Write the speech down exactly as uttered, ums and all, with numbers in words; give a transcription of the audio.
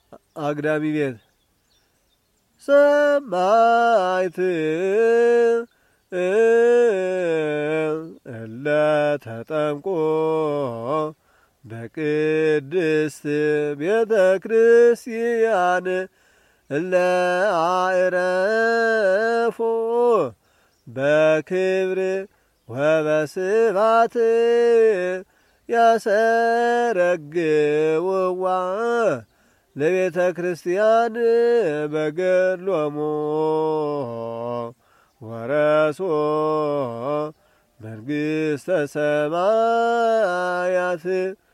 አግዳሚ ቤት ሰማዕት እለ ተጠምቆ በቅድስት ቤተ ክርስቲያን እለ አዕረፎ በክብር ወበስባት ያሰረግውዋ ለቤተ ክርስቲያን በገድሎሙ ወረሶ መንግሥተ ሰማያት